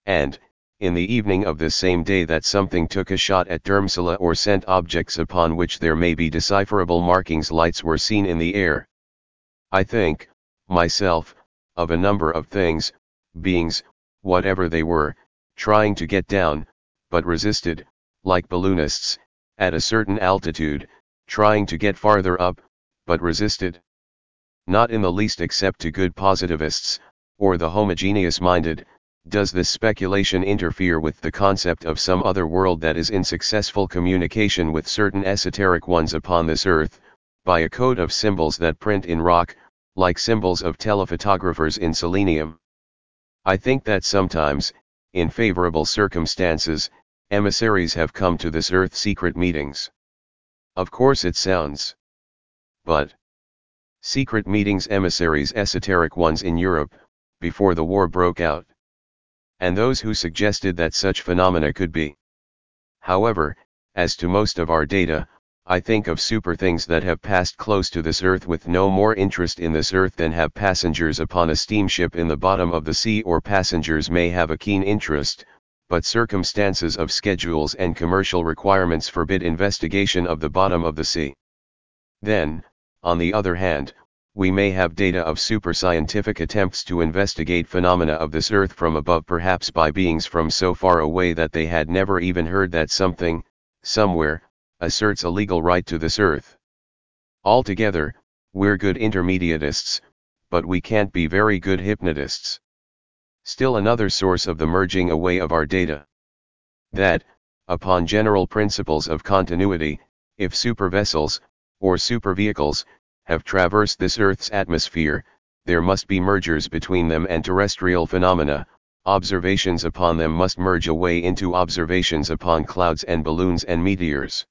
and, in the evening of this same day, that something took a shot at Dhurmsala or sent objects upon which there may be decipherable markings lights were seen in the air. I think, myself, of a number of things, beings, whatever they were, trying to get down, but resisted, like balloonists, at a certain altitude, trying to get farther up, but resisted. Not in the least, except to good positivists, or the homogeneous-minded, does this speculation interfere with the concept of some other world that is in successful communication with certain esoteric ones upon this earth, by a code of symbols that print in rock, like symbols of telephotographers in selenium. I think that sometimes, in favorable circumstances, emissaries have come to this earth secret meetings. Of course it sounds. But secret meetings, emissaries, esoteric ones in Europe, before the war broke out. And those who suggested that such phenomena could be. However, as to most of our data, I think of super things that have passed close to this earth with no more interest in this earth than have passengers upon a steamship in the bottom of the sea, or passengers may have a keen interest, but circumstances of schedules and commercial requirements forbid investigation of the bottom of the sea. Then, on the other hand, we may have data of super-scientific attempts to investigate phenomena of this earth from above, perhaps by beings from so far away that they had never even heard that something, somewhere, asserts a legal right to this earth. Altogether, we're good intermediatists, but we can't be very good hypnotists. Still another source of the merging away of our data. That, upon general principles of continuity, if supervessels, or supervehicles, have traversed this Earth's atmosphere, there must be mergers between them and terrestrial phenomena. Observations upon them must merge away into observations upon clouds and balloons and meteors.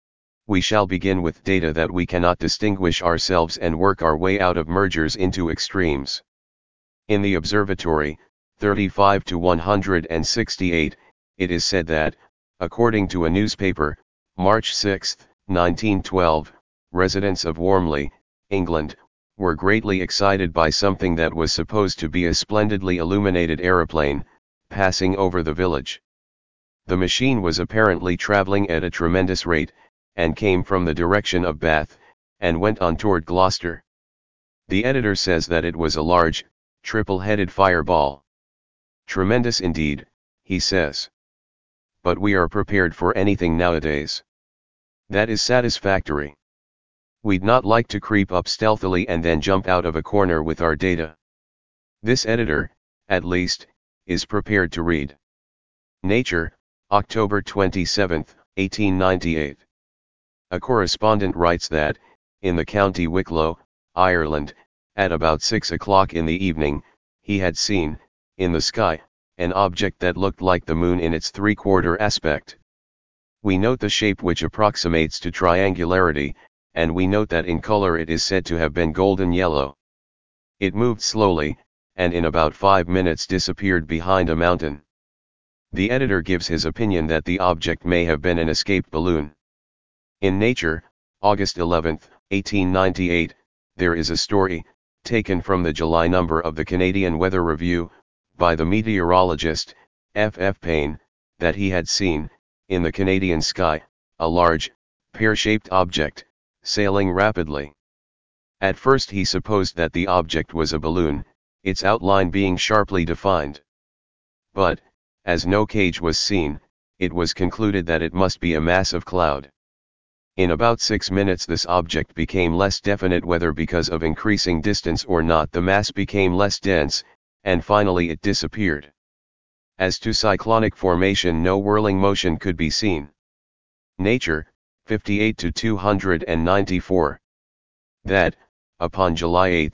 We shall begin with data that we cannot distinguish ourselves and work our way out of mergers into extremes. In the observatory, 35 to 168, it is said that, according to a newspaper, March 6, 1912, residents of Warmley, England, were greatly excited by something that was supposed to be a splendidly illuminated aeroplane, passing over the village. The machine was apparently travelling at a tremendous rate, and came from the direction of Bath, and went on toward Gloucester. The editor says that it was a large, triple-headed fireball. Tremendous indeed, he says. But we are prepared for anything nowadays. That is satisfactory. We'd not like to creep up stealthily and then jump out of a corner with our data. This editor, at least, is prepared to read. Nature, October 27, 1898. A correspondent writes that, in the county Wicklow, Ireland, at about 6 o'clock in the evening, he had seen, in the sky, an object that looked like the moon in its three-quarter aspect. We note the shape, which approximates to triangularity, and we note that in color it is said to have been golden yellow. It moved slowly, and in about 5 minutes disappeared behind a mountain. The editor gives his opinion that the object may have been an escaped balloon. In Nature, August 11, 1898, there is a story, taken from the July number of the Canadian Weather Review, by the meteorologist, F. F. Payne, that he had seen, in the Canadian sky, a large, pear-shaped object, sailing rapidly. At first he supposed that the object was a balloon, its outline being sharply defined. But, as no cage was seen, it was concluded that it must be a mass of cloud. In about 6 minutes this object became less definite, whether because of increasing distance or not the mass became less dense, and finally it disappeared. As to cyclonic formation, no whirling motion could be seen. Nature, 58 to 294. That, upon July 8,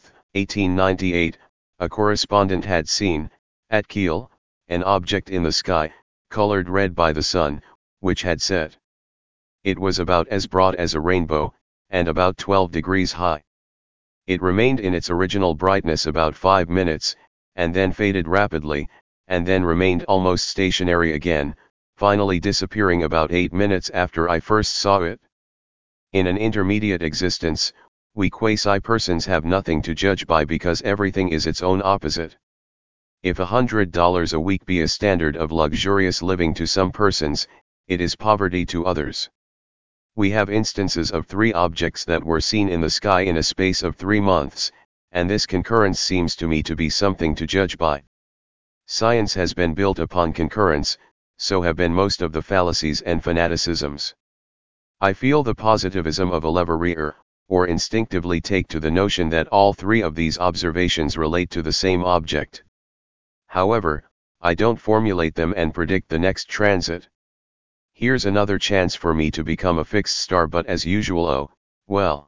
1898, a correspondent had seen, at Kiel, an object in the sky, colored red by the sun, which had set. It was about as broad as a rainbow, and about 12 degrees high. It remained in its original brightness about 5 minutes, and then faded rapidly, and then remained almost stationary again, finally disappearing about 8 minutes after I first saw it. In an intermediate existence, we quasi-persons have nothing to judge by because everything is its own opposite. If $100 a week be a standard of luxurious living to some persons, it is poverty to others. We have instances of 3 objects that were seen in the sky in a space of 3 months, and this concurrence seems to me to be something to judge by. Science has been built upon concurrence, so have been most of the fallacies and fanaticisms. I feel the positivism of a Leverrier, or instinctively take to the notion that all 3 of these observations relate to the same object. However, I don't formulate them and predict the next transit. Here's another chance for me to become a fixed star, but as usual, oh, well.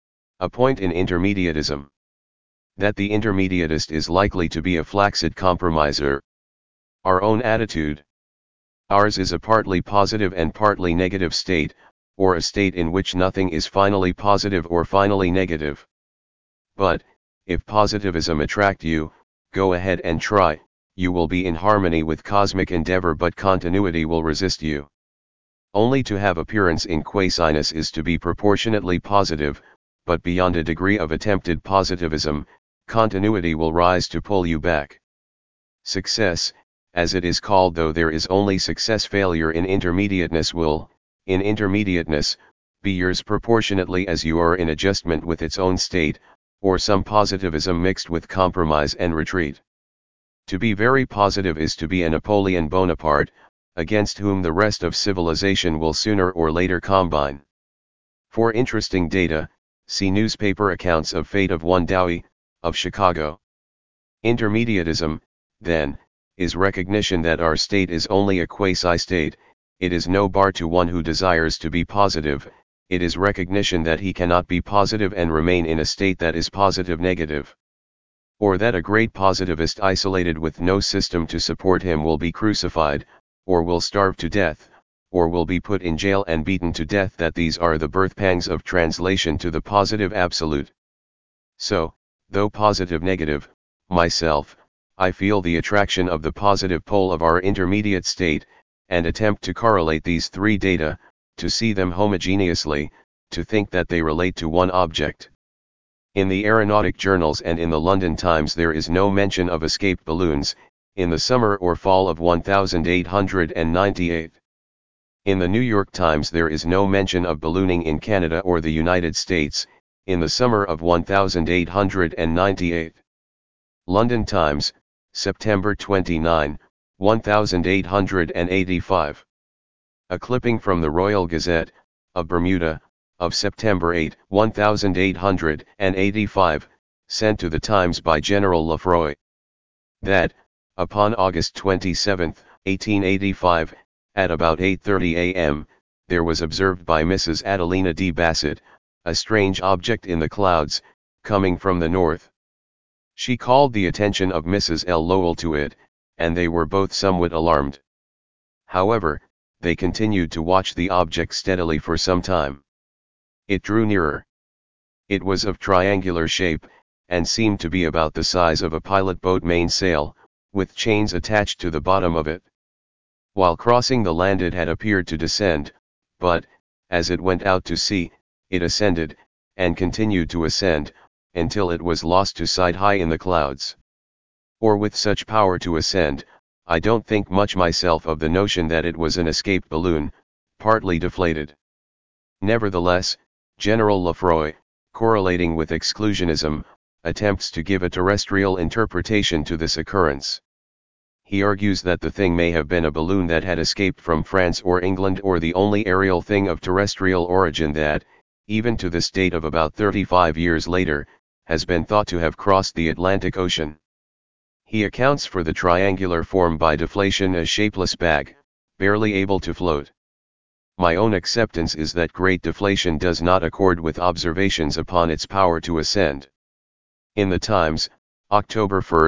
A point in intermediatism. That the intermediatist is likely to be a flaccid compromiser. Our own attitude. Ours is a partly positive and partly negative state, or a state in which nothing is finally positive or finally negative. But, if positivism attract you, go ahead and try. You will be in harmony with cosmic endeavor, but continuity will resist you. Only to have appearance in quasiness is to be proportionately positive, but beyond a degree of attempted positivism, continuity will rise to pull you back. Success, as it is called, though there is only success, failure in intermediateness will, in intermediateness, be yours proportionately as you are in adjustment with its own state, or some positivism mixed with compromise and retreat. To be very positive is to be a Napoleon Bonaparte, against whom the rest of civilization will sooner or later combine. For interesting data, see newspaper accounts of fate of one Dowie, of Chicago. Intermediatism, then, is recognition that our state is only a quasi-state. It is no bar to one who desires to be positive, it is recognition that he cannot be positive and remain in a state that is positive-negative. Or that a great positivist isolated with no system to support him will be crucified, or will starve to death, or will be put in jail and beaten to death, that these are the birth pangs of translation to the positive absolute. So, though positive-negative, myself, I feel the attraction of the positive pole of our intermediate state, and attempt to correlate these 3 data, to see them homogeneously, to think that they relate to one object. In the aeronautic journals and in the London Times there is no mention of escaped balloons, in the summer or fall of 1898. In the New York Times there is no mention of ballooning in Canada or the United States, in the summer of 1898. London Times, September 29, 1885. A clipping from the Royal Gazette, of Bermuda, of September 8, 1885, sent to the Times by General Lefroy. That, upon August 27, 1885, at about 8:30 a.m., there was observed by Mrs. Adelina D. Bassett, a strange object in the clouds, coming from the north. She called the attention of Mrs. L. Lowell to it, and they were both somewhat alarmed. However, they continued to watch the object steadily for some time. It drew nearer. It was of triangular shape, and seemed to be about the size of a pilot boat mainsail, with chains attached to the bottom of it. While crossing the land it had appeared to descend, but, as it went out to sea, it ascended, and continued to ascend, until it was lost to sight high in the clouds. Or with such power to ascend, I don't think much myself of the notion that it was an escaped balloon, partly deflated. Nevertheless, General Lefroy, correlating with exclusionism, attempts to give a terrestrial interpretation to this occurrence. He argues that the thing may have been a balloon that had escaped from France or England, or the only aerial thing of terrestrial origin that, even to this date of about 35 years later, has been thought to have crossed the Atlantic Ocean. He accounts for the triangular form by deflation, a shapeless bag, barely able to float. My own acceptance is that great deflation does not accord with observations upon its power to ascend. In the Times, October 1,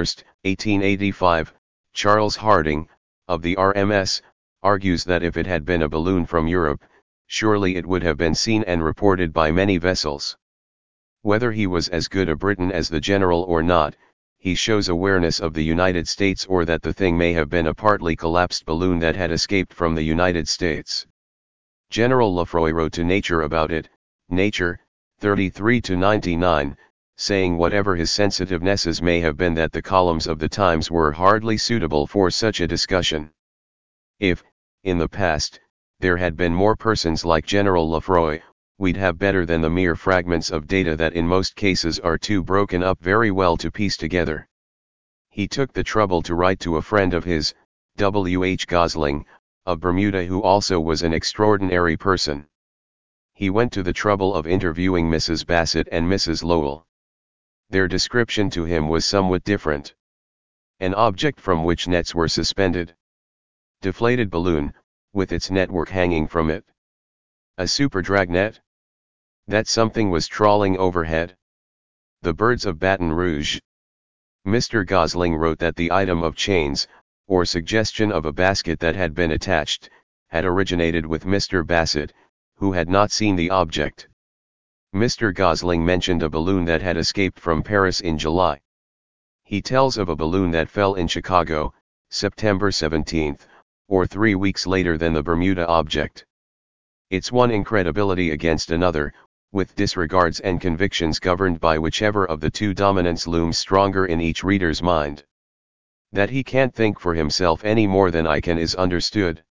1885, Charles Harding, of the RMS, argues that if it had been a balloon from Europe, surely it would have been seen and reported by many vessels. Whether he was as good a Briton as the general or not, he shows awareness of the United States, or that the thing may have been a partly collapsed balloon that had escaped from the United States. General Lefroy wrote to Nature about it, Nature, 33-99, saying whatever his sensitivenesses may have been that the columns of the Times were hardly suitable for such a discussion. If, in the past, there had been more persons like General Lefroy, we'd have better than the mere fragments of data that in most cases are too broken up very well to piece together. He took the trouble to write to a friend of his, W. H. Gosling, of Bermuda, who also was an extraordinary person. He went to the trouble of interviewing Mrs. Bassett and Mrs. Lowell. Their description to him was somewhat different. An object from which nets were suspended. Deflated balloon, with its network hanging from it. A super dragnet? That something was trawling overhead? The birds of Baton Rouge. Mr. Gosling wrote that the item of chains, or suggestion of a basket that had been attached, had originated with Mr. Bassett, who had not seen the object. Mr. Gosling mentioned a balloon that had escaped from Paris in July. He tells of a balloon that fell in Chicago, September 17, or 3 weeks later than the Bermuda object. It's one incredibility against another, with disregards and convictions governed by whichever of the two dominants looms stronger in each reader's mind. That he can't think for himself any more than I can is understood.